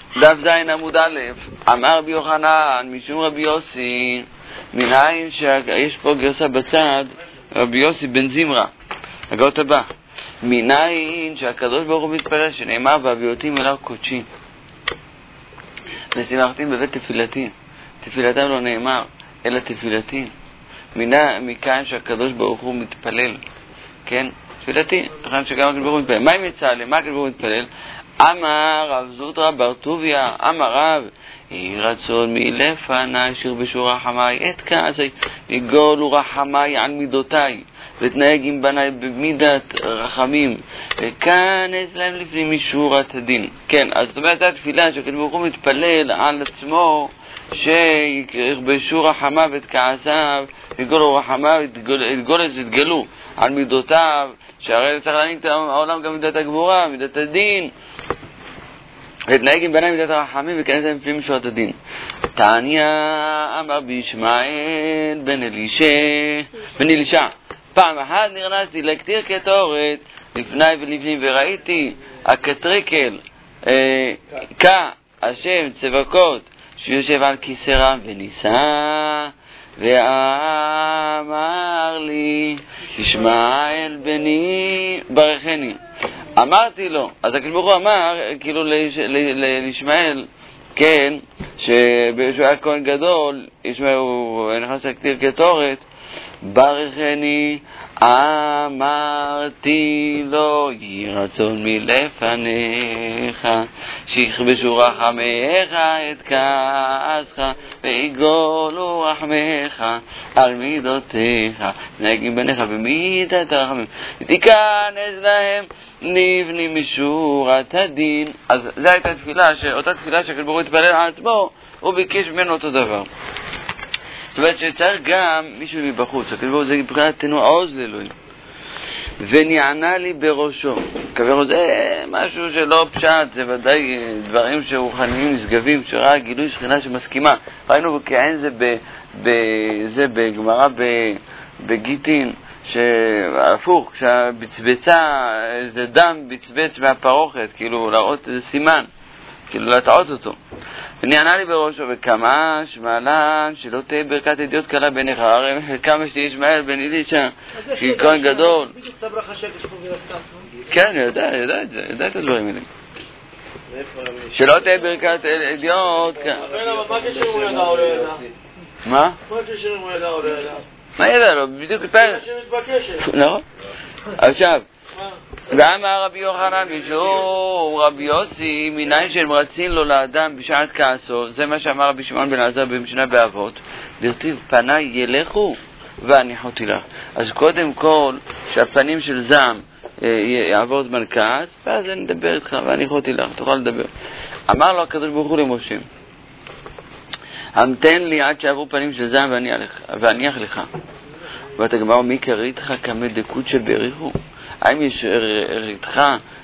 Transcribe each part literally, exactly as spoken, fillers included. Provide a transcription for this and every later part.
דף זין עמוד א', אמר רבי יוחנן משום רבי יוסי, מנין שיש פה גרסה בצד, רבי יוסי בן זמרה, הגאות הבא, מנין שהקדוש ברוך הוא מתפלל שנאמר והביאותים אליו קודשי ושימחתים בבית תפילתי, תפילתם לא נאמר אלא תפילתי. מכאן שהקדוש ברוך הוא מתפלל, כן, תפילתי, לכן שגם הקדוש ברוך הוא מתפלל. מה אם יצא למה הקדוש ברוך הוא מתפלל? אמר רב זוטרא בר טוביה, אמר רב, יהי רצון מלפני אשר בשור רחמי את כעסי, יגולו רחמי על מידותיי, ותנהג עם בניי במידת רחמים, וכנס להם לפני משורת הדין. כן, אז זאת אומרת, התפילה שהקדוש ברוך הוא מתפלל על עצמו, שיכבשו רחמיו את כעסיו, יגולו רחמיו, יתגולס יתגלו על מידותיו, שהרי צריך להנהיג את העולם גם מידת הגבורה, מידת הדין, ותנהג עם בניי מידת הרחמים וכנס להם לפני משורת הדין. תניא אמר בישמעאל בן אלישע, בן אלישע, פעם אחת נכנסתי לקטיר קטורת לפני ולפנים וראיתי הקטריקל אה, כה השם צבקות שיושב על כיסא רם וניסה ואמר לי ישמעאל בני ברכני. אמרתי לו, אז הקדוש ברוך הוא אמר כאילו לישמעאל, כן, שהוא היה כהן גדול, ישמעאל הוא נכנס לקטיר קטורת, ברכני, אמרתי לו יהי רצון מלפניך שיכבשו רחמיך את כעסך ויגולו רחמיך על מידותיך, נהג עם בניך במידת הרחמים, ותיכנס להם לפני משורת הדין. אז זו הייתה תפילה, אותה תפילה שהקדוש ברוך הוא התפלל על עצמו, הוא ביקש ממנו אותו דבר. זאת אומרת שצריך גם מישהו מבחוץ, הקדוש ברוך הוא זה מבחינת תנו עוז לאלוהים, ונענה לי בראשו. כביכול זה משהו שלא פשט, זה ודאי דברים שרוחניים נשגבים, שראה גילוי שכינה שמסכימה. ראינו כעין זה זה בגמרא בגיטין, שהפוך, כשהבצבצה, זה דם בצבץ מהפרוכת, כאילו להראות איזה סימן, כאילו להטעות אותו. ונענה לי בראשו, וכמה שמעלן שלא תהיה ברכת ידיעות קלה בעיניך, הרי כמה שתהיה ישמעאל בן אלישע, שהיא כהן גדול. בדיוק את הברכה שקש פה וירסת. כן, אני יודע, אני יודע את זה, יודע את הדברים האלה. שלא תהיה ברכת ידיעות קלה. אבל מה קשר הוא ידע או לא ידע? מה? מה קשר הוא ידע או לא ידע? מה ידע לו? בדיוק פעם. מה שמתבקשת. נכון. עכשיו, ואמר רבי יוחנן משום רבי יוסי, מנין שהם רצין לו לאדם בשעת כעסו, זה מה שאמר רבי שמעון בן עזרא במשנה באבות, דכתיב פניי ילכו והניחותי לך. אז קודם כל שהפנים של זעם יעבור זמן כעס, ואז אני אדבר איתך והניחותי לך, תוכל לדבר. אמר לו הקדוש ברוך הוא למשה, המתן לי עד שעברו פנים של זעם ואניח לך. ואתה גמר מי קריתך כמד דקות שבריחו? האם יש ריתך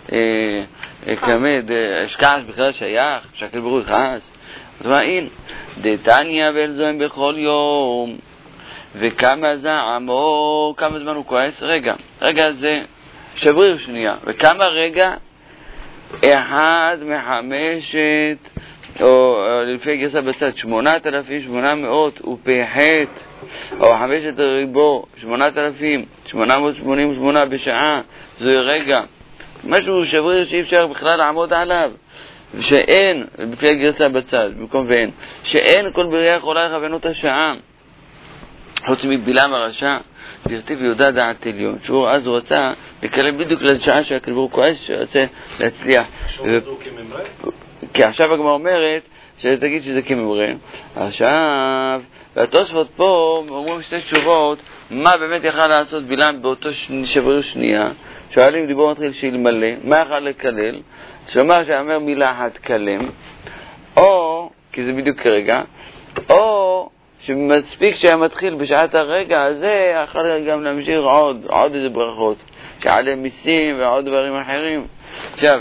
כמד אשכעס בכלל שייך שהקדוש ברוך הוא יכעס? זאת אומרת, הנה דתניא ואל זוהם בכל יום, וכמה זעמו, כמה זמן הוא כועס? רגע, רגע זה שבריר שנייה, וכמה רגע? אחד מחמשת, או לפי גרסה בצד, שמונת אלפים שמונה מאות ופחת, או חמשת ריבו, שמונת אלפים שמונה מאות שמונים ושמונה בשעה, זוהי רגע, משהו שבריר שאי אפשר בכלל לעמוד עליו, שאין, לפי הגרסה בצד, במקום ואין, שאין כל בריאה יכולה לכוון אותה שעה, חוץ מבלעם הרשע, דכתיב יהודה דעת עליון, שהוא אז הוא רצה לקרב בדיוק לשעה שהקדוש ברוך הוא כועס, שרצה להצליח. כי עכשיו הגמרא אומרת, שתגיד שזה כממרה. עכשיו, והתוספות פה אומרים שתי תשובות, מה באמת יכל לעשות בלעם באותו שבריר שנייה, שואלים דיבור מתחיל שילמלא, מה יכל לקלל? שאומר שאומר מילה אחת קלם, או, כי זה בדיוק כרגע, או שמספיק שהיה מתחיל בשעת הרגע הזה, יכול גם להמשיך עוד, עוד איזה ברכות, שעליהם מיסים ועוד דברים אחרים. עכשיו,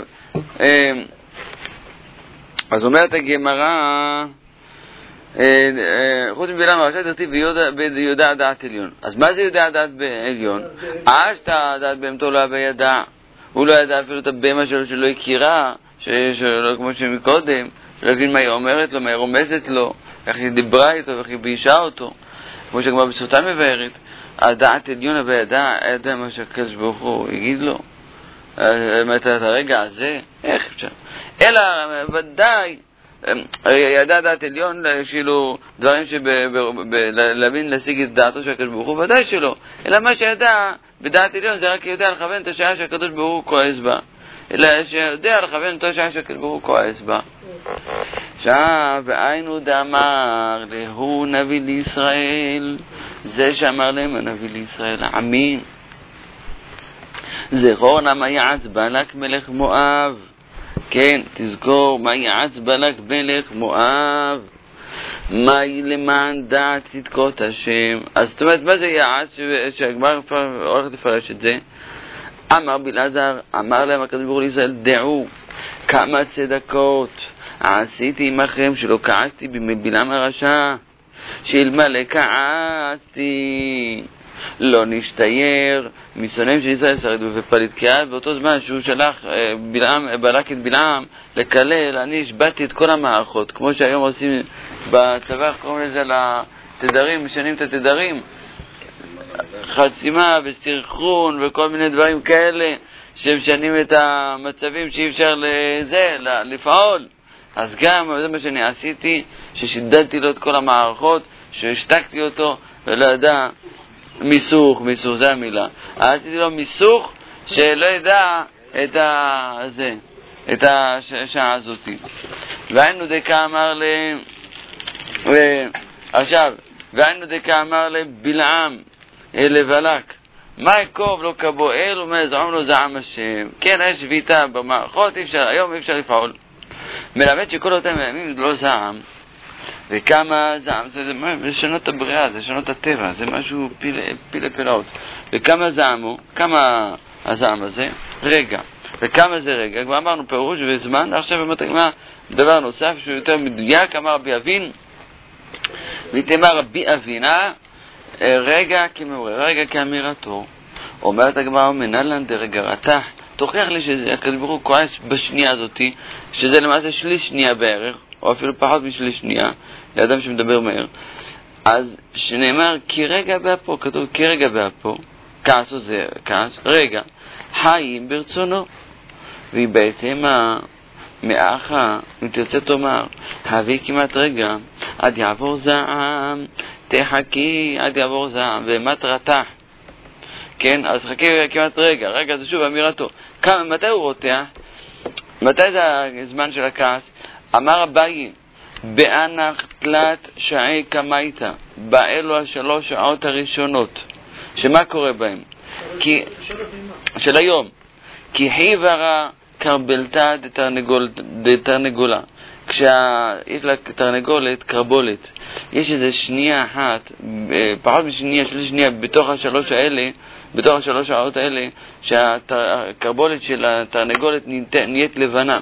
אז אומרת הגמרא, חוץ מבלעם הרשע דכתיב ויודע דעת עליון. אז מה זה יודע דעת עליון? אשתא דעת בהמתו לא היה ידע, הוא לא ידע אפילו את הבהמה שלו שלא הכירה, שלא כמו שמקודם, לא הבין מה היא אומרת לו, מה היא רומזת לו, איך היא דיברה איתו, איך היא ביישה אותו. כמו שכבר בסוטה מבארת, הדעת עליונה בידע, ידע מה שהקדוש ברוך הוא יגיד לו. את הרגע הזה, איך אפשר? אלא ודאי, ידע דעת עליון, כאילו דברים שלהבין להשיג את דעתו של הקדוש ברוך הוא, ודאי שלא. אלא מה שידע בדעת עליון זה רק יודע לכוון את השעה שהקדוש ברוך הוא כועס בה. אלא שיודע לכוון את השעה שהקדוש ברוך הוא כועס בה. עכשיו, והיינו דאמר להוא נביא לישראל, זה שאמר להם הנביא לישראל, עמי, זכור נא מה יעץ בלק מלך מואב. כן, תזכור מה יעץ בלק מלך מואב, מה למען דעת צדקות השם. אז זאת אומרת, מה זה יעץ שהגמרא הולכת לפרש את זה? אמר בלעזר, אמר להם הקדוש ברוך הוא לישראל, דעו כמה צדקות עשיתי עמכם שלא כעסתי בבלעם הרשע, שאלמלא כעסתי לא נשתייר משונאים של ישראל שרדו ופליט. כי אז באותו זמן שהוא שלח בלעם, בלק את בלעם לקלל, אני השבתי את כל המערכות, כמו שהיום עושים בצבא, קוראים לזה לתדרים, משנים את התדרים, חצימה וסרחון וכל מיני דברים כאלה שמשנים את המצבים שאי אפשר לזה, לפעול. אז גם זה מה שאני עשיתי, ששידדתי לו את כל המערכות, שהשתקתי אותו ולא ידע מיסוך, מיסוך זה המילה, עשיתי לו מיסוך שלא ידע את הזה, את השעה הזאת. והיינו דקה אמר להם, עכשיו, והיינו דקה אמר להם בלעם לבלק, מה יקוב לא כבועל ומה יזעום לו זעם השם. כן, יש שביתה במערכות, אפשר, היום אי אפשר לפעול. מלמד שכל אותם הימים לא זעם, וכמה זעם, זה, זה לשנות את הבריאה, זה לשנות את הטבע, זה משהו פיל, פיל פלאות. וכמה זעמו, כמה הזעם הזה? רגע. וכמה זה רגע? כבר אמרנו פירוש וזמן, עכשיו במתגמה דבר נוסף שהוא יותר מדויק, אמר רבי אבין, ותאמר רבי אבינה, רגע כמעורר, רגע כאמירתו. אומרת הגמרא, מנהלן דרגע רתח, תוכיח לי שזה הקדוש ברוך הוא כועס בשנייה הזאת, שזה למעשה שליש שנייה בערך, או אפילו פחות משליש שנייה, לאדם שמדבר מהר. אז שנאמר, כי רגע באפו, כתוב כי רגע באפו, כעס או זה כעס, רגע, חיים ברצונו. והיא בעצם מאחה, אם תרצה תאמר, הביא כמעט רגע, עד יעבור זעם, תחכי עד יעבור זעם, ומת רתח. כן, אז חכי כמעט רגע, רגע זה שוב אמירתו. כמה, מתי הוא רותח? מתי זה הזמן של הכעס? אמר אביי, באנח תלת שעי קמייתא, באלו השלוש שעות הראשונות. שמה קורה בהם? כי, של היום. כי חיוורה קרבלתא דתרנגולה. כשיש לה תרנגולת, קרבולת, יש איזו שנייה אחת, פחות משנייה, שליש שנייה, בתוך השלוש האלה, בתוך השלוש שעות האלה, שהקרבולת של התרנגולת נהיית לבנה.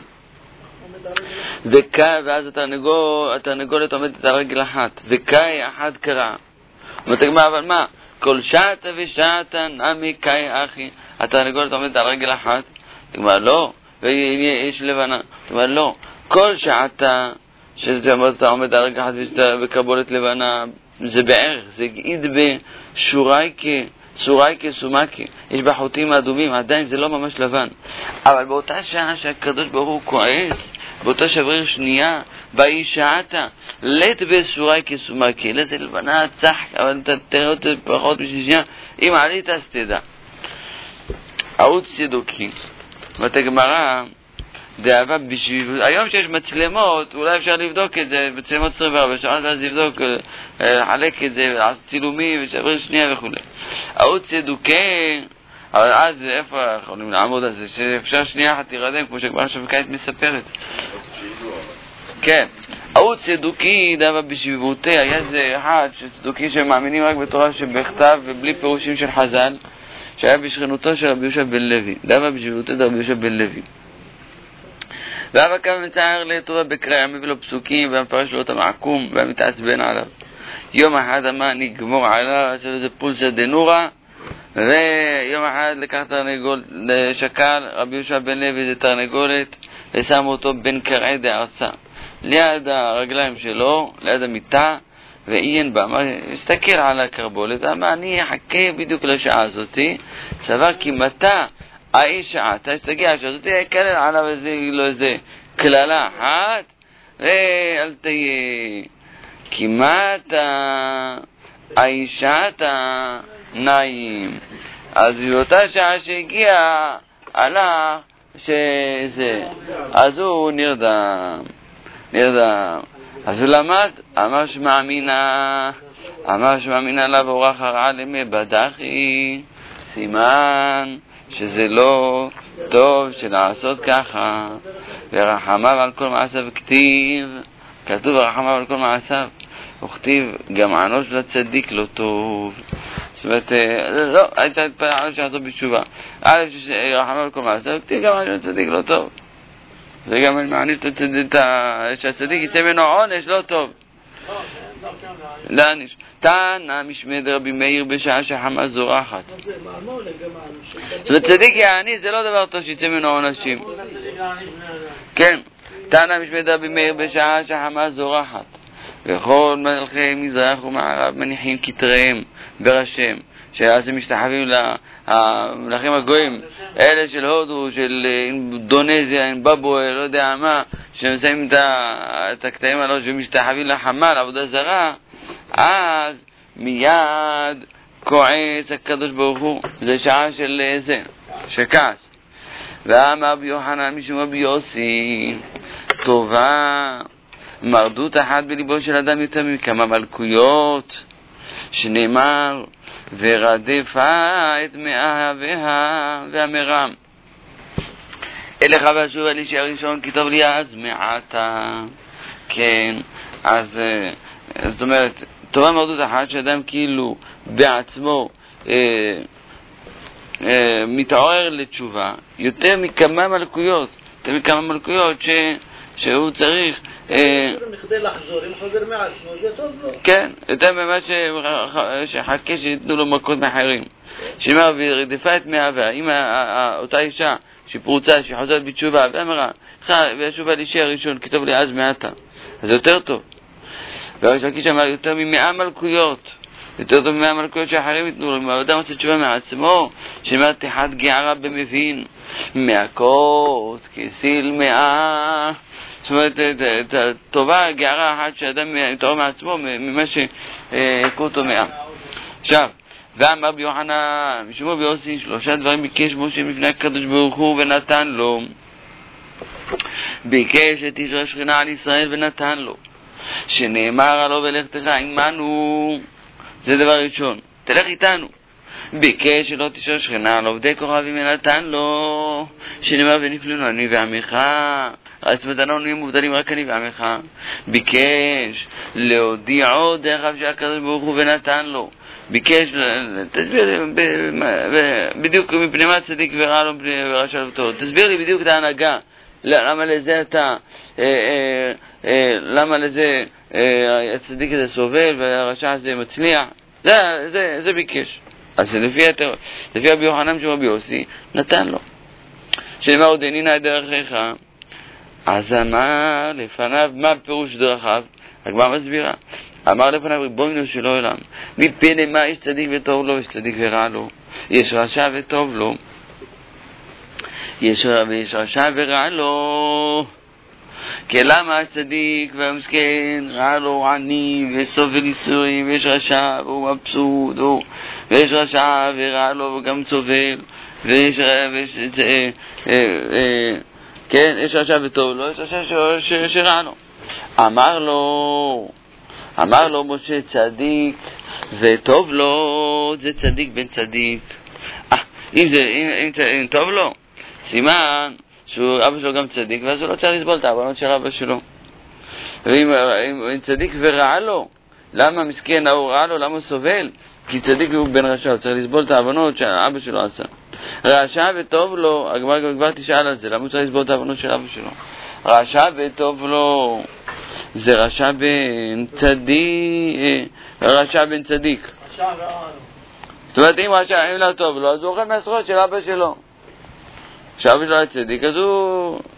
וקאי, ואז התרנגול, התרנגולת עומדת על רגל אחת, וקאי אחד קרע. ומתגמה, אבל מה? כל שעתה ושעתה נמי קאי אחי. התרנגולת עומדת על רגל אחת. תגמר, לא. ויש לבנה. תגמר, לא. כל שעתה, שזה עומד על רגל אחת וקרבולת לבנה, זה בערך, זה געיד בשורייקה, סורייקה, סומקה. יש בחוטים האדומים, עדיין זה לא ממש לבן. אבל באותה שעה שהקדוש ברוך הוא כועס, באותה שבריר שנייה, באי שעתה, לת בסורייקה, סומקה. לזה לבנה צח, אבל אתה תראה אותה פחות בשביל שנייה. אם עלית אז תדע. ערוץ צידוקי. בתגמרא, דאבה בשביל... היום שיש מצלמות, אולי אפשר לבדוק את זה, מצלמות עשרים וארבע שעות, ואז לבדוק, לחלק את זה, לעשות צילומים, ושבר שנייה וכו'. ערוץ צדוקי, אבל אז איפה יכולים לעמוד על זה, שאפשר שנייה אחת תירדם, כמו שכבר שבקעת מספרת. כן. ערוץ צדוקי, דאבה בשביבותי, היה זה אחד שצדוקי שמאמינים רק בתורה שבכתב ובלי פירושים של חז"ל, שהיה בשכנותו של רבי יהושע בן לוי. דאבה בשביבותי רבי יהושע בן לוי. ואבא כמה מצער לטובה בקריאה, מביא לו פסוקים והמפרש לו את המעקום והמתעצבן עליו. יום אחד אמר נגמור עליו, עשה לו איזה פולסה דנורה, ויום אחד לקח תרנגולת, שקל רבי יהושע בן לוי זה תרנגולת, ושם אותו בין קרעי דארצה. ליד הרגליים שלו, ליד המיטה, ועיין בה, הסתכל על הקרבולת, אמר, אני אחכה בדיוק לשעה הזאת, סבר כי מתה האי שעה, תגיע השעה הזאת, יקלל עליו איזה, לא איזה כללה אחת, ואל תהיה, כי מתה האי שעתה נעים. אז באותה שעה שהגיע, הלך שזה, אז הוא נרדם, נרדם. אז הוא למד, אמר שמאמינה, אמר שמאמינה לה ואורח הרעה למי בדחי, סימן שזה לא טוב שלעשות ככה, ורחמיו על כל מעשיו כתיב, כתוב ורחמיו על כל מעשיו, וכתיב גם ענו של הצדיק לא טוב. זאת אומרת, לא, הייתה התפעלה שעשו בתשובה. א' שרחמיו על כל מעשיו, כתיב גם ענו של הצדיק לא טוב. זה גם מעניש שהצדיק יצא ממנו עונש לא טוב. לעניש. תנא משמי דרבי מאיר בשעה שחמה זורחת. זאת אומרת, צדיק יעניש זה לא דבר טוב שיצא ממנו עונשים. כן. תנא משמי דרבי מאיר בשעה שחמה זורחת. וכל מלכי מזרח ומערב מניחים כתריהם בראשיהם, שאז הם משתחווים למלכים הגויים, אלה של הודו, של אינדונזיה, אינבבואה, לא יודע מה, שנמצאים את הקטעים הללו שמשתחווים לחמה, לעבודה זרה, אז מיד כועס הקדוש ברוך הוא. זה שעה של זה, שכעס. ואמר רבי יוחנן משום רבי יוסי, טובה מרדות אחת בליבו של אדם יותר מכמה מלכויות, שנאמר ורדפה את מאהביה והמרם. אלך ואשוב אל אישי הראשון כי טוב לי אז מעתה. כן, אז זאת אומרת, טובה מרדות אחת שאדם כאילו בעצמו אה, אה, מתעורר לתשובה יותר מכמה מלכויות, יותר מכמה מלכויות ש... שהוא צריך מכדי לחזור, אם חוזר מעצמו, זה טוב לו. כן, יותר ממה שחכה שיתנו לו מכות מאחרים. שאומר, ורדיפה את מאהביה, אם אותה אישה שפרוצה, שחוזרת בתשובה, ואמרה, והשובה לאישי הראשון, כי טוב לי אז מעתה, אז זה יותר טוב. והראש לקיש אמר, יותר ממאה מלכויות, יותר טוב ממאה מלכויות שאחרים יתנו לו. אם האדם עושה תשובה מעצמו, שאומר, תחת גערה במבין, מהכות, כסיל מאה, זאת אומרת, טובה, גערה אחת שאדם יתעורר מעצמו ממה שיקו אותו מאה. עכשיו, ואמר רבי יוחנן, משום רבי יוסי, שלושה דברים ביקש משה מפני הקדוש ברוך הוא ונתן לו. ביקש את איש השכינה על ישראל ונתן לו. שנאמר עלו ולכתך עמנו, זה דבר ראשון, תלך איתנו. ביקש שלא תשאר שכינה על עובדי כוכבים ונתן לו, שנאמר ונפלנו אני ועמך. אז מתנו נהיים מובדלים רק אני ועמך. ביקש להודיע עוד דרך של הקדוש ברוך הוא ונתן לו. ביקש, תסביר לי בדיוק מפני מה צדיק ורע לו ורשע וטוב. תסביר לי בדיוק את ההנהגה. למה לזה אתה, למה לזה הצדיק הזה סובל והרשע הזה מצליח. זה, זה, זה ביקש. אז לפי, לפי רבי יוחנן של רבי יוסי, נתן לו. שנאמר עוד עינינה את דרכיך. אז אמר לפניו, מה פירוש דרכיו? הגמרא מסבירה. אמר לפניו, ריבונו של עולם, מפני מה יש צדיק וטוב לו, יש צדיק ורע לו, יש רשע וטוב לו, יש, יש רשע ורע לו. כי למה הצדיק והמסכן רע לו עני וסובל ייסורים, ויש רשע והוא מבסוט, ויש רשע ורע לו וגם סובל, ויש ויש אה, אה, אה, כן, יש רשע וטוב לו, יש רשע שרע לו. אמר לו, אמר לו משה, צדיק וטוב לו, זה צדיק בן צדיק. אה, אם זה, אם, אם, אם טוב לו, סימן שאבא שלו גם צדיק, ואז הוא לא צריך לסבול את העוונות של אבא שלו. ואם אם, אם צדיק ורע לו, למה מסכן ההוא רע לו, למה הוא סובל? כי צדיק הוא בן רשע, הוא צריך לסבול את העוונות שאבא שלו עשה. רשע וטוב לו, הגמרא כבר תשאל על זה, למה הוא צריך לסבול את העוונות של אבא שלו? רשע וטוב לו, זה רשע בן צדיק, רשע בן צדיק. זאת אומרת, אם רשע, אם לא טוב לו, אז הוא אוכל מהזכויות של אבא שלו. כשאבא שלו היה צדיק, אז הוא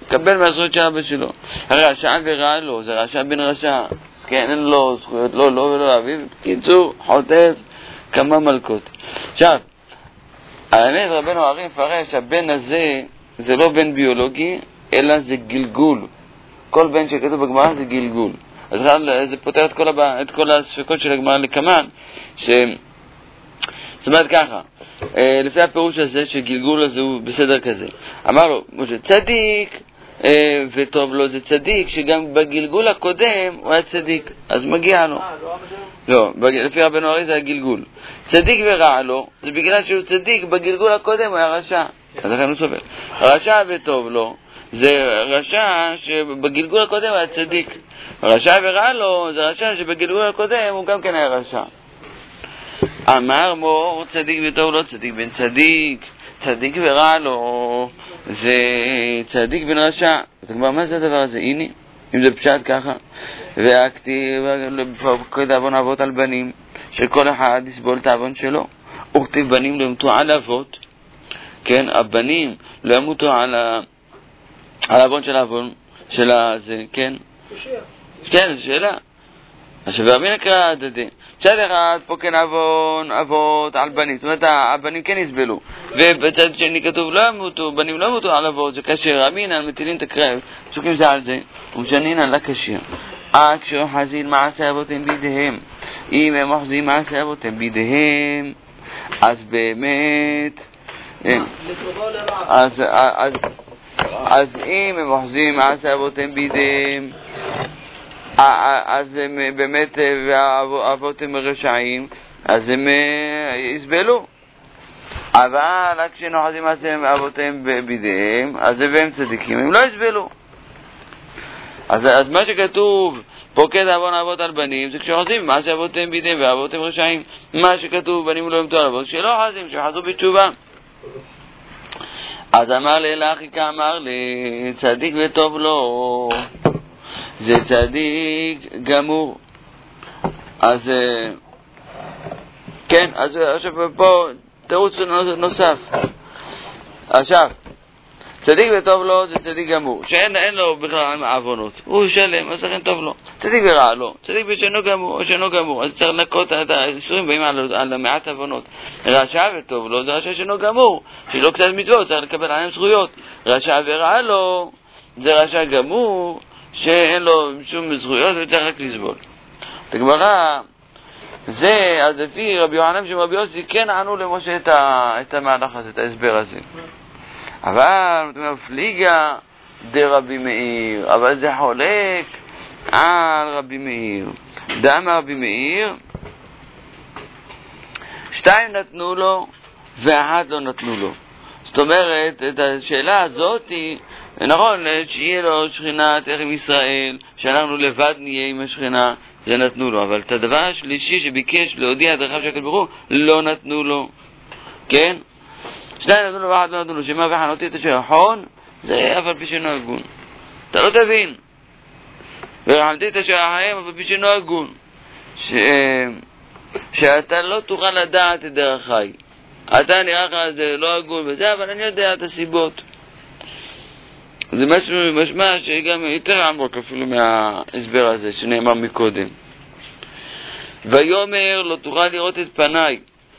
קבל מהזכויות של אבא שלו. רשע ורע לו, זה רשע בן רשע. כן, אין לו זכויות, לא, לא ולא אביו. קיצור, חוטף כמה מלכות. עכשיו, האמת רבנו הרי מפרש שהבן הזה זה לא בן ביולוגי, אלא זה גלגול. כל בן שכתוב בגמרא זה גלגול. אז זה פותר את כל, הבא, את כל הספקות של הגמרא לקמן, ש... זאת אומרת ככה, לפי הפירוש הזה שגלגול הזה הוא בסדר כזה. אמר לו, משה, צדיק וטוב לו זה צדיק, שגם בגלגול הקודם הוא היה צדיק, אז מגיע לו. לא, לפי רבנו הרי זה הגלגול. צדיק ורע לו, זה בגלל שהוא צדיק, בגלגול הקודם הוא היה רשע. אז לכן הוא סובל. רשע וטוב לו, זה רשע שבגלגול הקודם הוא היה צדיק. רשע ורע לו, זה רשע שבגלגול הקודם הוא גם כן היה רשע. אמר מור, צדיק וטוב לו, צדיק בן צדיק, צדיק ורע לו, זה צדיק בן רשע. אתה כבר, מה זה הדבר הזה? הנה, אם זה פשט ככה. והכתיב, פוקד אבון אבות על בנים, שכל אחד יסבול את האבון שלו. וכתיב בנים לא ימותו על אבות, כן, הבנים לא ימותו על האבון של האבון, של הזה, כן? כן, שאלה. עכשיו, רבי נקרא הדדי. צד אחד פה כן אבון, אבות על בנים. זאת אומרת, הבנים כן יסבלו. ובצד שני כתוב לא ימותו, בנים לא ימותו על אבות, זה קשר. אמינן, מטילים את הקרב, צוקים זה על זה, ומשנינן לקשר. עד כשאוחזין מעשה אבותיהם בידיהם. אם הם אוחזים מעשה אבותיהם בידיהם, אז באמת... אז, אז, אז אם הם אוחזים מעשה אבותיהם בידיהם, אז הם באמת, והאבות הם רשעים, אז הם יסבלו. אבל כשנוחזים מעשה אבותיהם בידיהם, אז הם צדיקים, הם לא יסבלו. אז, אז מה שכתוב, פוקד אבון אבות על בנים, זה כשאוחזים מעשה אבותיהם בידיהם והאבות הם רשעים. מה שכתוב, בנים לא ימתו על אבות, כשלא אוחזים, שחזו בתשובה. אז אמר לי, לאחי כאמר לי, צדיק וטוב לו, זה צדיק גמור. אז כן, אז עכשיו פה תירוץ נוסף. עכשיו, צדיק וטוב לו זה צדיק גמור, שאין אין לו בכלל עוונות, הוא שלם, אז לכן טוב לו. צדיק ורע לו, צדיק בשנו גמור, או שנו גמור, אז צריך לנקות את האיסורים, באים על, על המעט עוונות. רשע וטוב לו זה רשע שנו גמור, שלא קצת מצוות, צריך לקבל עליהם זכויות. רשע ורע לו זה רשע גמור, שאין לו שום זכויות וצריך רק לסבול. את הגמרא, זה, אז לפי רבי יוחנן שם רבי יוסי, כן ענו למשה את, ה, את המהלך הזה, את ההסבר הזה. אבל, זאת אומרת, פליגה דרבי מאיר, אבל זה חולק על רבי מאיר. דמה רבי מאיר, שתיים נתנו לו ואחד לא נתנו לו. זאת אומרת, את השאלה הזאת היא, נכון, שיהיה לו שכינה תלך עם ישראל, שאנחנו לבד נהיה עם השכינה, זה נתנו לו. אבל את הדבר השלישי שביקש להודיע את דרכיו של הקדוש ברוך הוא, לא נתנו לו. כן? שניים נתנו לו ואחד לא נתנו לו. שמה וחנותי את השרחון, זה אף על פי שאינו הגון. אתה לא תבין. ורחמתי את השרחיים, אף על פי שאינו הגון. ש... שאתה לא תוכל לדעת את דרכי. אתה נראה לך זה לא הגון וזה, אבל אני יודע את הסיבות. זה משהו משמע שגם יותר עמוק אפילו מההסבר הזה שנאמר מקודם. ויאמר לא תוכל לראות את פניי.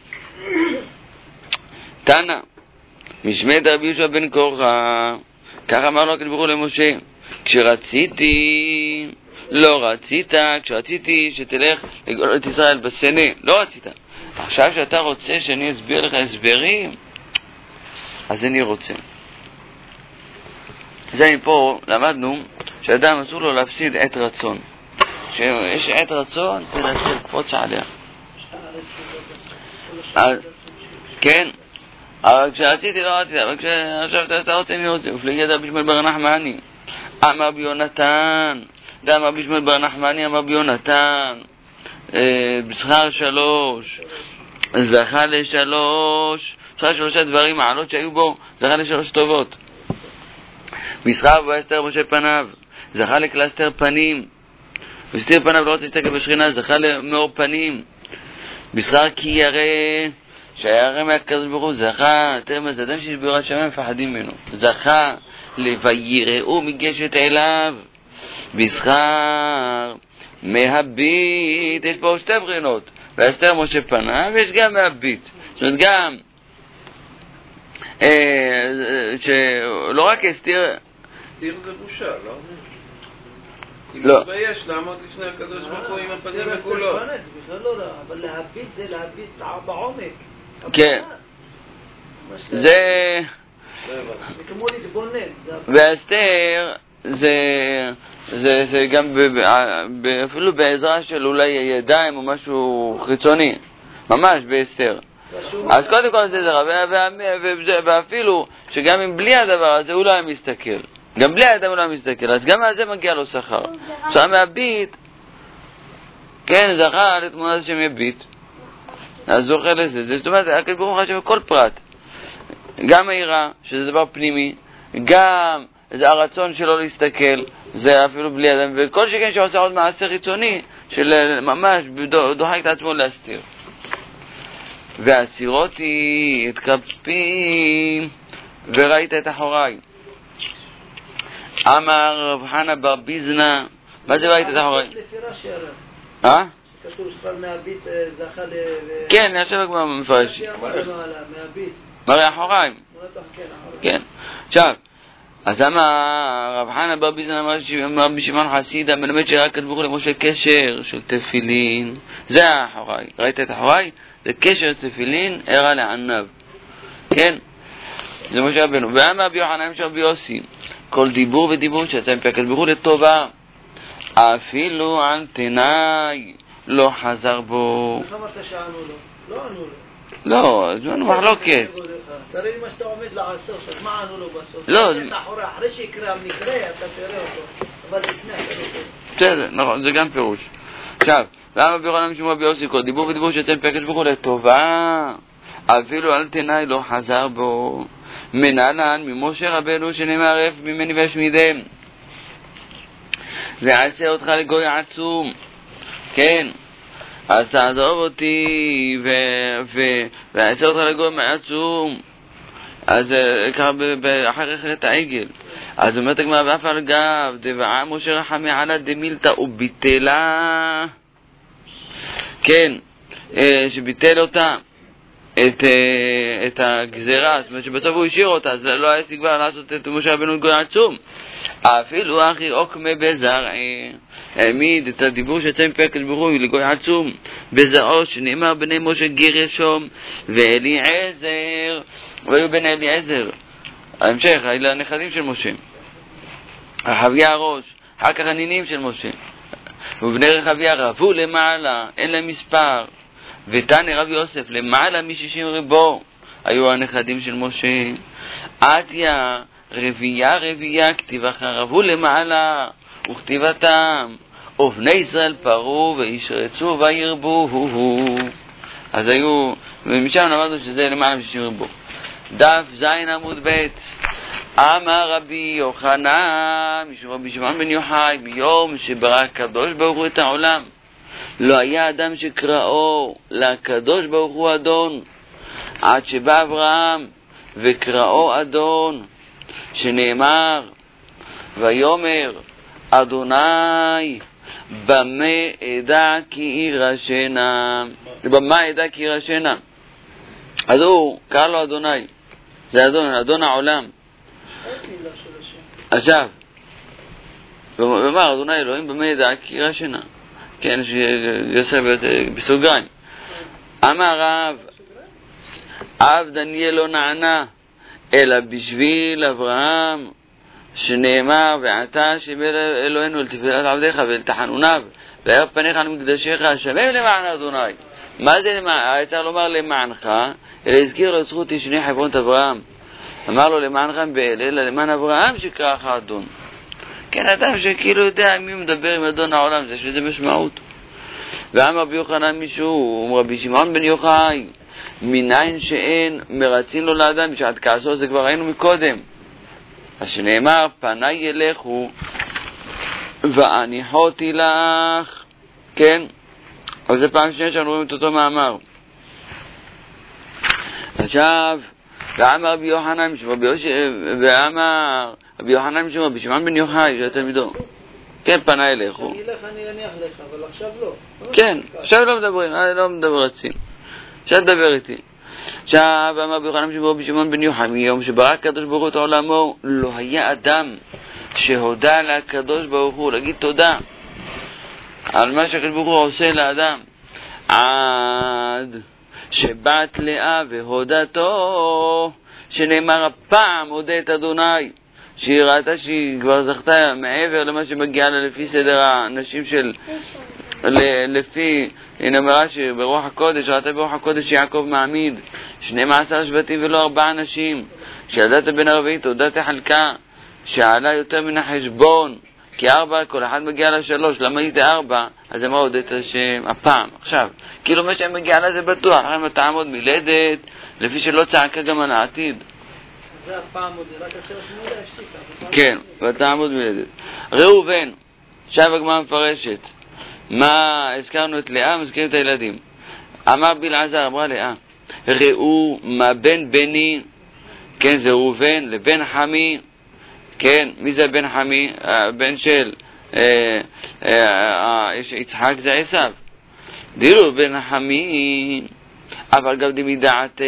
תנא, משמד רבי יהושע בן קורחה, כך אמר לו הקדוש ברוך הוא למשה, כשרציתי, לא רצית, כשרציתי שתלך לגאול את ישראל בסנה, לא רצית. עכשיו שאתה רוצה שאני אסביר לך הסברים, אז אני רוצה. זה מפה למדנו שאדם אסור לו להפסיד עת רצון. כשיש עת רצון, תנסה לקפוץ עליה. כן, אבל כשרציתי לא רציתי, אבל כשעכשיו אתה רוצה אני רוצה. ופליגי ידע בשמואל בר נחמני, אמר ביונתן, אמר בשמואל בר נחמני, אמר ביונתן, בשכר שלוש, זכה לשלוש, זכה שלושה דברים מעלות שהיו בו, זכה לשלוש טובות. מסחר והסתר משה פניו, זכה לקלסתר פנים, וסתיר פניו לא רוצה להסתכל בשכינה, זכה למאור פנים. מסחר כי ירא, שהירא מהקדוש ברוך הוא, זכה, תראה מה זה אדם שיש ביראת שמיים מפחדים ממנו, זכה לויראו מגשת אליו בשכר מהביט. יש פה שתי בחינות, ואסתר משה פנה ויש גם מהביט. זאת אומרת גם שלא רק אסתר, אסתר זה בושה, לא? לא. מתבייש לעמוד לפני הקדוש ברוך הוא עם הפנים לכולו. זה בכלל לא רע, אבל להביט זה להביט בעומק. כן. זה זה כמו להתבונן. ואסתר זה זה זה גם אפילו בעזרה של אולי ידיים או משהו חיצוני, ממש באסתר. אז קודם כל זה זה רע, ואפילו שגם אם בלי הדבר הזה הוא לא היה מסתכל, גם בלי האדם הוא לא מסתכל, אז גם על זה מגיע לו שכר. עכשיו מהביט, כן, זכה לתמונה שם יביט, אז זוכה לזה. זאת אומרת, הקדוש ברוך הוא חשב כל פרט, גם העירה, שזה דבר פנימי, גם זה הרצון שלו להסתכל, זה אפילו בלי אדם, וכל שכן שעושה עוד מעשה חיצוני, של ממש דוחק את עצמו להסתיר. והסירותי את כפי וראית את אחוריי. אמר רב חנה בר ביזנה, מה זה ראית את אחוריי? אה? כתוב שכבר מהביט זכה ל... כן, אני חושב כבר מפרש. מהביט. מראה אחוריי. כן. עכשיו, אז אמר רב חנה בר ביזנה, אמר בשמעון חסידה, מלמד שרק כתבו למשה קשר של תפילין. זה האחוריי. ראית את אחוריי? זה קשר תפילין, הראה לענב. כן? זה משה רבנו. ואמר ביוחנן של רבי יוסי, כל דיבור ודיבור שיצא מפי הקדוש ברוך הוא לטובה, אפילו על תנאי לא חזר בו. איך אמרת שענו לו? לא ענו לו. לא, זה מחלוקת. תראה לי מה שאתה עומד לעשות, אז מה ענו לו בסוף? לא. אחרי שיקרה המקרה, אתה תראה אותו. אבל לפני אתה לא תראה. בסדר, נכון, זה גם פירוש. עכשיו, למה ביוחנן משום רבי יוסי, כל דיבור ודיבור שיצא מפי הקדוש ברוך הוא לטובה, אפילו על תנאי לא חזר בו. מנהלן ממשה רבנו שנאמר אף ממני והשמידם ועשה אותך לגוי עצום. כן, אז תעזוב אותי ועשה אותך לגוי עצום. אז ככה אחרי חטא העגל, אז אומרת הגמרא ואף על גב דבעה משה רחמי עלה דמילתא וביטלה, כן, שביטל אותה את, את הגזרה, זאת אומרת שבסוף הוא השאיר אותה, אז לא היה סיגבר לעשות את משה רבנו גוי עצום. אפילו אחי עוקמה בזרעי, העמיד את הדיבור שיצא מפי הקדוש ברוך הוא לגוי עצום בזרעו, שנאמר בני משה גרשום ואליעזר, והיו בני אליעזר. ההמשך, אלה הנכדים של משה, רחביה הראש, אחר כך הנינים של משה, ובני רחביה רבו למעלה, אין להם מספר. ותנא רבי יוסף למעלה משישים ריבו היו הנכדים של משה. עתיה רבייה רבייה כתיבה חרבו למעלה וכתיבתם, ובני ישראל פרו וישרצו וירבו. אז היו, ומשם למדנו שזה למעלה משישים ריבו. דף זין עמוד בית. אמר רבי יוחנן משום רבי שמעון בן יוחאי, מיום שברא הקדוש ברוך הוא את העולם לא היה אדם שקראו לקדוש ברוך הוא אדון, עד שבא אברהם וקראו אדון, שנאמר ויאמר אדוני במה אדע כי ירשנה, במה אדע כי ירשנה. אז הוא קרא לו אדוני, זה אדון, אדון העולם. עכשיו ואמר אדוני אלוהים במה אדע כי ירשנה, כן, שיוסף בסוגריים. אמר רב אב דניאל לא נענה אלא בשביל אברהם, שנאמר ועתה שיבל אלוהינו אל תפילת עבדיך ואל תחנוניו וירא פניך על מקדשך שמם למען אדוני. מה זה למען? צריך לומר למענך, אלא הזכיר לו זכות שני חברות אברהם, אמר לו למענך באל, אלא למען אברהם שקראך אדון. כן, אדם שכאילו יודע מי מדבר עם אדון העולם, זה שזה משמעות. ואמר רבי יוחנן משום רבי שמעון בן יוחאי, מניין שאין מרצין לו לאדם בשעת כעסו, זה כבר ראינו מקודם. אז שנאמר פניי ילכו ואניחותי לך, כן? אז זה פעם שנייה שאנחנו רואים את אותו מאמר. עכשיו ואמר רבי יוחנן משום רבי יוחנן, ואמר רבי יוחנן שמעון, רבי שמעון בן יוחאי, שהיה תלמידו. כן, פנה אליך. אני אלך, אני אניח לך, אבל עכשיו לא. כן, עכשיו לא מדברים, אני לא מדבר רצים. עכשיו תדבר איתי. עכשיו אמר רבי יוחנן רבי שמעון בן יוחאי, מיום שברא הקדוש ברוך הוא את עולמו, לא היה אדם שהודה לקדוש ברוך הוא, להגיד תודה על מה שהקדוש ברוך הוא עושה לאדם, עד שבת לאה והודתו, שנאמר הפעם הודה את אדוני, שהיא ראתה שהיא כבר זכתה מעבר למה שמגיע לה לפי סדר האנשים של לפי, הנה אמרה שברוח הקודש, ראתה ברוח הקודש שיעקב מעמיד שנים עשר שבטים ולא ארבעה אנשים, שידעת בן הרביעית הודעת חלקה שעלה יותר מן החשבון, כי ארבע, כל אחד מגיע לשלוש, למה הייתי ארבע? אז אמרה הודעת השם הפעם. עכשיו, כאילו מה שמגיע לה זה בטוח, לכן אתה תעמוד מלדת לפי שלא צעקה גם על העתיד. זה הפעם עוד, רק עכשיו שמודה השתיקה. כן, ותעמוד מלדת. ראובן, עכשיו הגמרא מפרשת, מה הזכרנו את לאה, מזכירים את הילדים. אמר בלעזר, אמרה לאה, ראו מה בן בני, כן, זה ראובן, לבן חמי, כן, מי זה בן חמי? הבן של אה, אה, אה, יצחק זה עשיו. דירו בן חמי, אבל גם דמידעת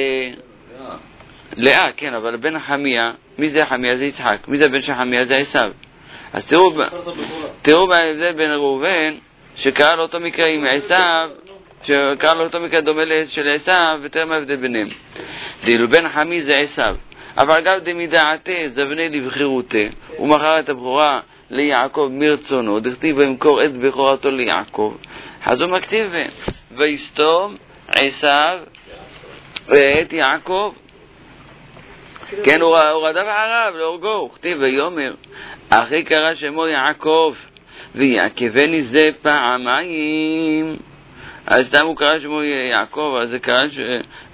לאה, כן, אבל בן חמיה, מי זה חמיה? זה יצחק. מי זה בן של חמיה? זה עשיו. אז תראו, תראו בהבדל בין ראובן, שקרא לו אותו מקרה עם עשיו, שקרא לו אותו מקרה דומה של עשיו, ותראה מה ההבדל ביניהם. דירו בן חמי זה עשיו. אבל גם דמידעתה זבני לבחירותה, הוא מכר את הבכורה ליעקב מרצונו, דכתיב וימכור את בכורתו ליעקב. אז הוא מכתיב ויסתום עשיו ואת יעקב, כן, הוא רדף אחריו להורגו, הוא כתיב ויאמר אחי קרא שמו יעקב ויעקבני זה פעמיים. אז סתם הוא קרא שמו יעקב, אז זה קרא ש...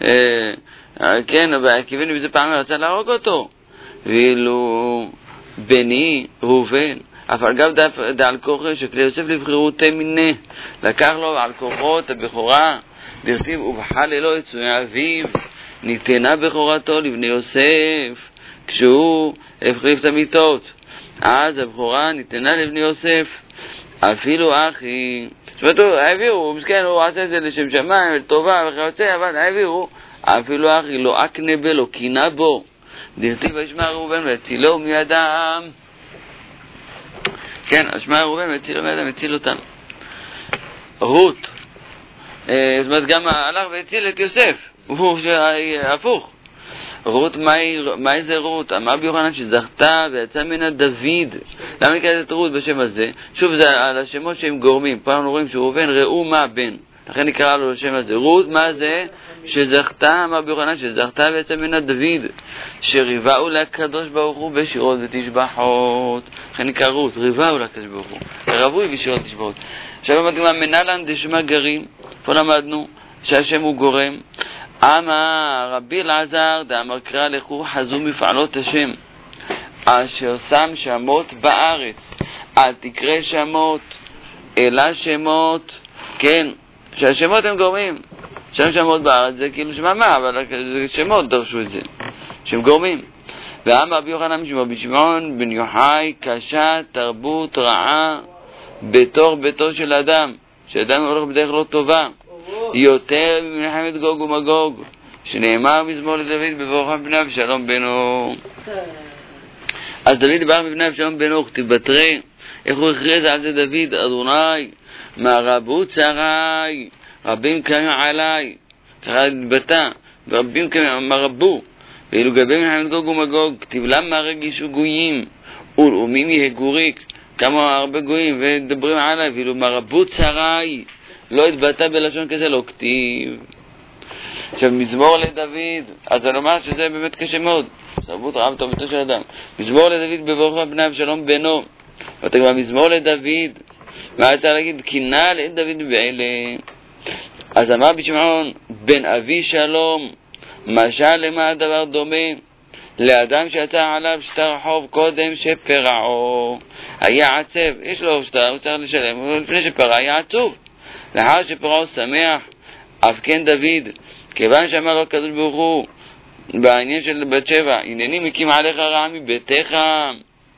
כן, ויעקבני בזה פעמיים, רצה להרוג אותו. ואילו בני ראובן, אבל גם דעל כוחו שכלי יוסף לבחירותי מיני, לקח לו על כוחות הבכורה, דכתיב ובחל אלוהי יצויה אביו, ניתנה בכורתו לבני יוסף, כשהוא החליף את המיטות. אז הבכורה ניתנה לבני יוסף, אפילו אחי. זאת אומרת, העבירו, מסכן, הוא עשה את זה לשם שמיים, לטובה וכיוצא, אבל העבירו, אפילו אחי לא אקנה בלו, קינה בו. דכתיב וישמע ראובן והצילו מידם. כן, ישמע ראובן והצילו מידם, הציל אותם. רות, זאת אומרת, גם הלך והציל את יוסף, הוא הפוך. רות, מה זה רות? אמר ביוחנן שזכתה ויצא מן דוד. למה נקראת רות בשם הזה? שוב, זה על השמות שהם גורמים. פעם אנחנו רואים שראובן ראו מה בן, לכן נקרא לו לשם הזה. רות, מה זה? שזכתה, אמר ביוחנן שזכתה ויצא מן דוד, שריבאו לקדוש ברוך הוא בשירות ותשבחות. לכן נקרא רות, ריבאו לקדוש ברוך הוא, רבוי בשירות ותשבחות. עכשיו אמרתי מה מנהלן דשמה גרים, פה למדנו שהשם הוא גורם. אמר רבי אלעזר דאמר קרא לכו חזו מפעלות השם אשר שם שמות בארץ, אל תקרא שמות אלא שמות. כן, שהשמות הם גורמים, שם שמות בארץ זה כאילו שממה, אבל זה שמות דרשו את זה, שהם גורמים. ואמר רבי יוחנן רבי שמעון בן יוחאי קשה תרבות רעה בתוך ביתו של אדם, שאדם הולך בדרך לא טובה יותר ממלחמת גוג ומגוג, שנאמר מזמור לדוד בברכת בני אבשלום בנו. אז דוד בא מבני אבשלום בנו, תבטרי איך הוא הכריז על זה דוד, אדוני מה רבו צרי רבים קמים עלי, ככה התבטא, רבים קמים, מה רבו. ואילו גבי מלחמת גוג ומגוג, כתיב למה רגישו גויים ולאומים יהגו ריק, כמה הרבה גויים ודברים עליי, ואילו מה רבו צרי לא התבטא בלשון כזה, לא כתיב. עכשיו מזמור לדוד, אז אני אומר שזה באמת קשה מאוד, תרבות רעה וטובתו של אדם. מזמור לדוד בברכת בני אבשלום בנו, ואתה כבר מזמור לדוד, מה אתה להגיד? קינה לעת דוד באלה. אז אמר בשמעון בן אבי שלום, משל למה הדבר דומה? לאדם שיצא עליו שטר חוב קודם שפרעו היה עצב, יש לו שטר, הוא צריך לשלם, לפני שפרע היה עצוב, לאחר שפרעו שמח. אף כן דוד, כיוון שאמר לו הקדוש ברוך הוא בעניין של בת שבע, הנני מקים עליך רע מביתך,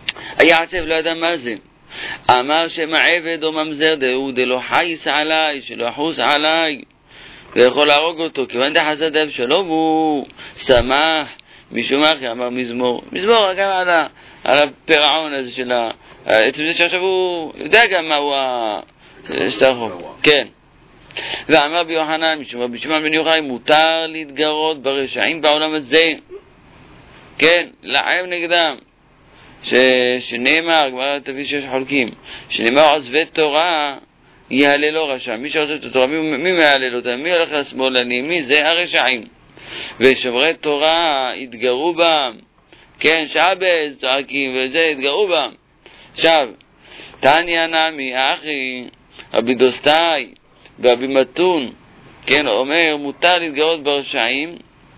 היה עצב, לא ידע מה זה. אמר שמה עבד או ממזר דהו דלא חייס עליי, שלא יחוס עליי, ויכול להרוג אותו, כיוון דחסד אבשלום הוא שמח, משום אחי אמר מזמור. מזמור גם על, ה, על הפירעון הזה של ה... עצם זה שעכשיו הוא יודע גם מה הוא השתרחו. כן. ואמר ביוחנן, משום רבי שמעון בן יוחאי, מותר להתגרות ברשעים בעולם הזה. כן, לחם נגדם. ש... שנאמר, כבר תביא שיש חולקים, שנאמר עוזבי תורה יהללו רשע. מי שעוזב את התורה, מי, מי מהלל אותם? מי הולך לשמאלני? מי זה? הרשעים. ושומרי תורה התגרו בם, כן, שבס צועקים וזה, התגרו בם. עכשיו, תניא נמי אחי רבי דוסטאי ורבי מתון, כן, אומר מותר להתגרות ברשעים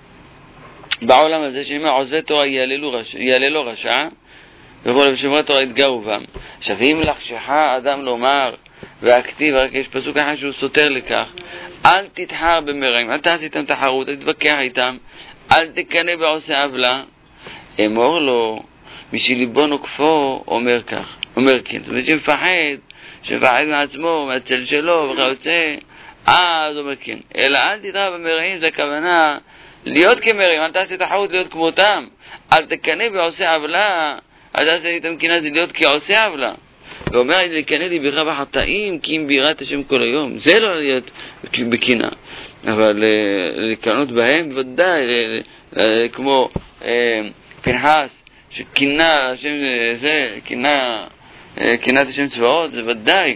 בעולם הזה, שנאמר עוזבי תורה יהללו רשע, יהללו רשע, וכל שומרי תורה התגרו בם. עכשיו, אם לחשכה אדם לומר והכתיב, רק יש פסוק אחד שהוא סותר לכך, אל תתחר במרעים, אל תעשי איתם תחרות, אל תתווכח איתם, אל תקנא בעושה עוולה. אמור לו, משל ליבו נוקפו, אומר כך, אומר כן. זאת אומרת שמפחד, שמפחד מעצמו, מהצל שלו, וכיוצא, אז אומר כן. אלא אל תתחר במרעים, זה הכוונה להיות כמרעים, אל תעשי תחרות להיות כמותם, אל תקנא בעושה עוולה, אל תעשי איתם קנאה, זה להיות כעושה עוולה. ואומר לקנא ליבך בחטאים כי אם ביראת השם כל היום, זה לא להיות בקנאה, אבל לקנות בהם ודאי, כמו פנחס שקנא השם, זה קנא קנאת השם צבאות, זה ודאי.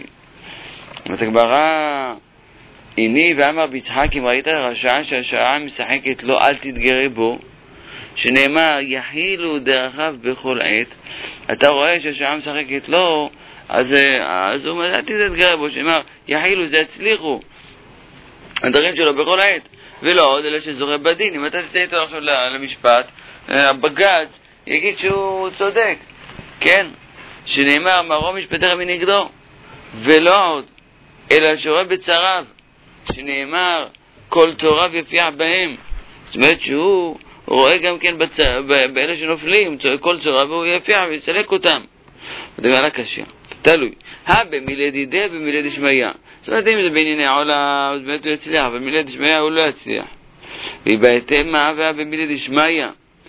ותגברה הנה ואמר ביצחק, אם ראית רשע שהשעה משחקת לו אל תתגרה בו, שנאמר יחילו דרכיו בכל עת. אתה רואה שהשעה משחקת לו, אז, אז הוא אומר, אל תתגרה בו, שאומר, יחילו, זה הצליחו הדברים שלו בכל עת, ולא עוד אלה שזוכה בדין. אם אתה תצא איתו עכשיו למשפט, הבג"ץ יגיד שהוא צודק, כן, שנאמר, מרום משפטך מנגדו, ולא עוד, אלא שרואה בצריו, שנאמר, כל תורה יפיח בהם. זאת אומרת שהוא רואה גם כן בצ... באלה שנופלים, כל תורה, והוא יפיח ויסלק אותם. זה מעלה קשה. תלוי. במילא דידה, במילא דשמיא. זאת אומרת, אם זה בענייני העולם, אז באמת הוא יצליח, אבל במילא דשמיא הוא לא יצליח. ובהתאם מה הווה במילא דשמיא.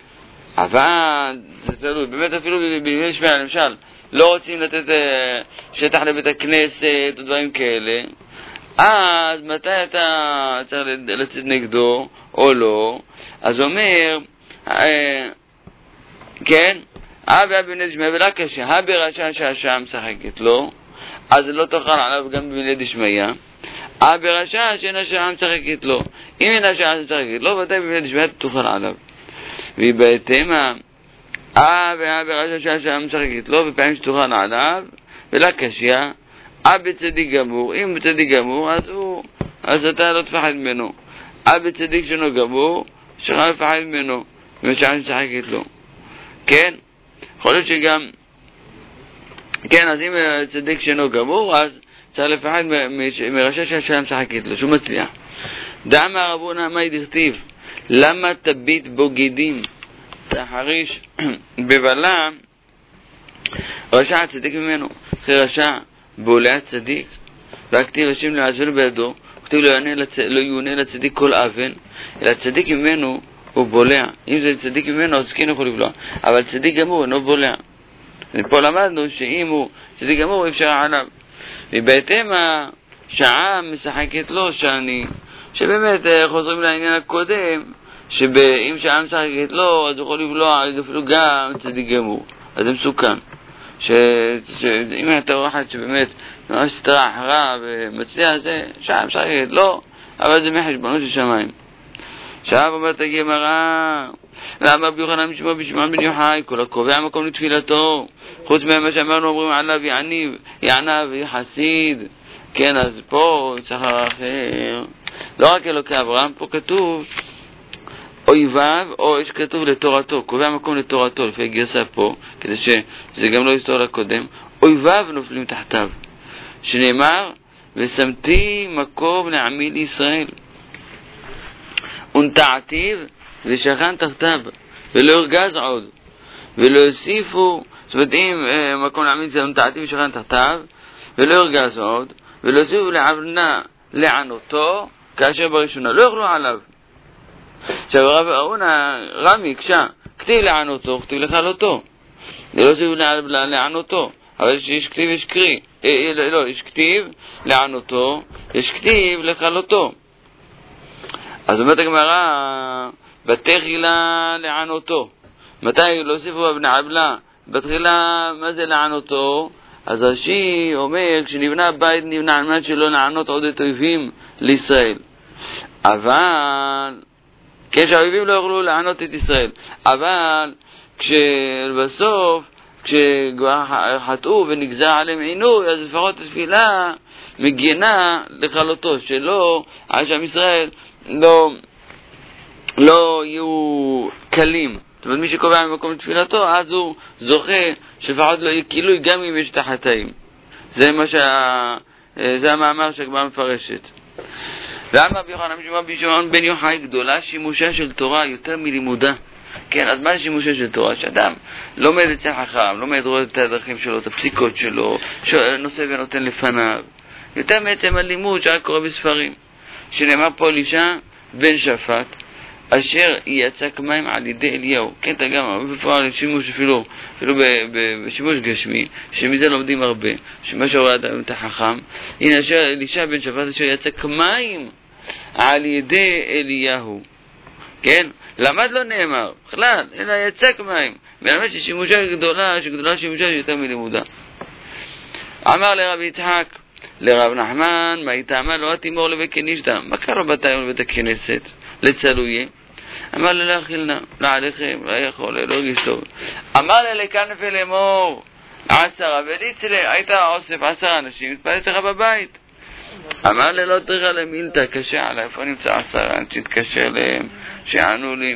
אבל, זה תלוי. באמת אפילו במילא דשמיא, למשל, לא רוצים לתת שטח לבית הכנסת או דברים כאלה, אז מתי אתה צריך לצאת נגדו או לא? אז הוא אומר, כן, אבא במילה דשמיא, ולא קשה, הברשע שהשעה משחקת לו, אז לא תאכל עליו גם במילה דשמיא. הברשע שאין השעה משחקת לו, אם אין השעה משחקת לו, ודאי במילה דשמיא תאכל עליו. ובהתאם, הברשע שהשעה משחקת לו, ופעמים שתאכל עליו, ולא קשה, אבא צדיק גמור. אם בצדיק גמור, אז הוא, אז אתה לא תפחד ממנו. אבא צדיק שאינו גמור, שלא לפחד ממנו, ומשעה משחקת לו. כן? יכול להיות שגם, כן, אז אם צדיק שאינו גמור, אז צריך לפחד מרשע שהשעה משחקת לו, שהוא מצליח. דאמר רב הונא מאי דכתיב, למה תביט בוגדים תחריש בבלע רשע צדיק ממנו? אחרי רשע בולע צדיק, והכתיב השם לעזל בידו, כתיב לא יעונה לצדיק כל אבן, אלא צדיק ממנו הוא בולע. אם זה צדיק ממנו, אז כן יכול לבלוע, אבל צדיק גמור אינו בולע. פה למדנו שאם הוא צדיק גמור אפשר עליו. ובהתאם השעה משחקת לו שאני, שבאמת חוזרים לעניין הקודם, שאם שעה משחקת לו, אז הוא יכול לבלוע אפילו גם צדיק גמור, אז זה מסוכן. שאם אתה רואה אחד שבאמת ממש סטרח רע ומצליח, זה שעה משחקת לו, אבל זה מחשבונות של שמיים. עכשיו אומרת הגמרא, ואמר ביוחנן משמעון בן שמעון בן יוחאי, כל הקובע מקום לתפילתו, חוץ ממה שאמרנו אומרים עליו יעניב, יענב וחסיד. כן, אז פה צריך אחר, לא רק אלוקי אברהם, פה כתוב אויביו, או יש כתוב לתורתו, קובע מקום לתורתו, לפי הגרסה פה, כדי שזה גם לא יסתור לקודם, אויביו נופלים תחתיו, שנאמר, ושמתי מקום לעמי לישראל, ונטעתיו ושכן תחתיו, ולא ירגז עוד, ולא יוסיפו זאת אומרת, אם מקום להעמיד זה נטעתי ושכן תחתיו, ולא ירגז עוד, ולא יוציאו לעוונה לענותו, כאשר בראשונה לא יאכלו עליו. עכשיו רב אהרונה רמי הקשה, כתיב לענותו, כתיב לכלותו, לא יוציאו לענותו, אבל יש כתיב יש קרי, לא, יש כתיב לענותו, יש כתיב לכלותו. אז אומרת הגמרא, בתחילה לענותו. מתי לא הוסיפו בני עוולה? בתחילה מה זה לענותו? אז רש"י אומר, כשנבנה הבית נבנה על מנת שלא לענות עוד את אויבים לישראל. אבל, כשהאויבים לא יוכלו לענות את ישראל. אבל, כשבסוף, כשחטאו ונגזר עליהם עינוי, אז לפחות התפילה מגינה לכלותו, שלא, על שעם ישראל לא, לא יהיו קלים. זאת אומרת, מי שקובע ממקום לתפילתו, אז הוא זוכה שלפחות לא יהיה כילוי גם אם יש את החטאים. זה מה שה... זה המאמר שהגמרא מפרשת. ואמר רבי יוחנן רבי שמעון בן יוחאי, גדולה שימושה של תורה יותר מלימודה. כן, אז מה זה שימושה של תורה? שאדם לומד אצל חכם, לומד רואה את הדרכים שלו, את הפסיקות שלו, נושא ונותן לפניו. יותר מעצם הלימוד שרק קורא בספרים. שנאמר פה אלישע בן שפט, אשר יצק מים על ידי אליהו. כן, אתה גם בפועל שימוש אפילו, אפילו בשימוש גשמי, שמזה לומדים הרבה, שמה שרואה אדם את החכם. הנה אשר אלישע בן שפט אשר יצק מים על ידי אליהו. כן? למד לא נאמר, בכלל, אלא יצק מים. ולמד ששימושה גדולה, שגדולה שימושה יותר מלימודה. אמר לרב יצחק, לרב נחמן, מה יתאמה לא תימור לבית כנישתא? מה קרה בתיון לבית הכנסת? לצלויה? אמר לה להאכילנה, לעליכם, לא יכול, לא הרגיש טוב. אמר לה לכנף לאמור, עשרה, וליצלה, היית אוסף עשרה אנשים, התפלל אצלך בבית. אמר לה לא תראה למילתא, קשה עליי, איפה נמצא עשרה, תתקשר להם, שענו לי.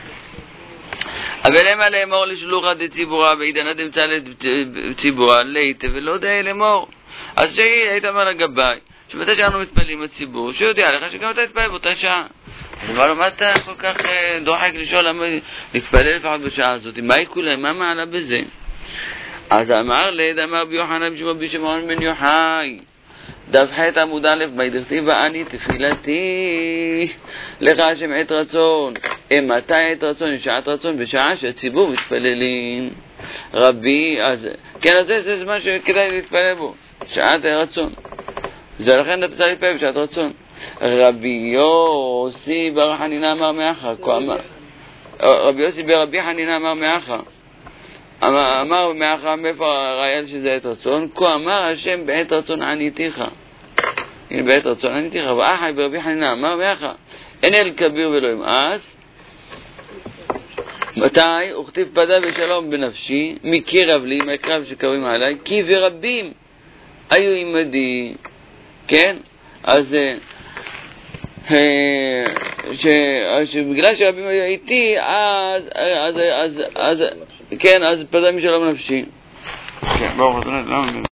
אבל למה לאמור לשלוחה דציבורה, ועידנה דמצא לציבורה, ליתה ולא די לאמור. אז שהיא היית אמר לגבי, שמתי שאנו מתפללים הציבור, שיודע לך שגם אתה תתפלל באותה שעה. אז אמר לו, מה אתה כל כך דוחק לשאול למה להתפלל לפחות בשעה הזאת? מה היא כולה? מה מעלה בזה? אז אמר ליד, אמר ביוחנן בשמו בשמעון בן יוחאי, דף ח' עמוד א', בידכתיב ואני תפילתי לך השם עת רצון. מתי עת רצון? שעת רצון, בשעה שהציבור מתפללים. רבי, אז כן, אז זה, זה זמן שכדאי להתפלל בו, שעת רצון. זה לכן אתה צריך להתפלל בשעת רצון. רבי יוסי בר חנינא אמר מאחר, רבי יוסי ברבי חנינא אמר מאחר, אמר מאחר מאיפה ראייה שזה עת רצון? כה אמר השם בעת רצון עניתיך. הנה בעת רצון עניתיך. ואחי ברבי חנינא אמר מאחר, אין אל כביר ולא ימאס. מתי? וכתיב פדה בשלום בנפשי, מקרב לי, מהקרב שקוראים עליי, כי ורבים היו עמדי. כן? אז שבגלל שרבים היו איתי, אז, אז, אז, אז, כן, אז פדה משלום נפשי. כן, ברוך אתה, למה?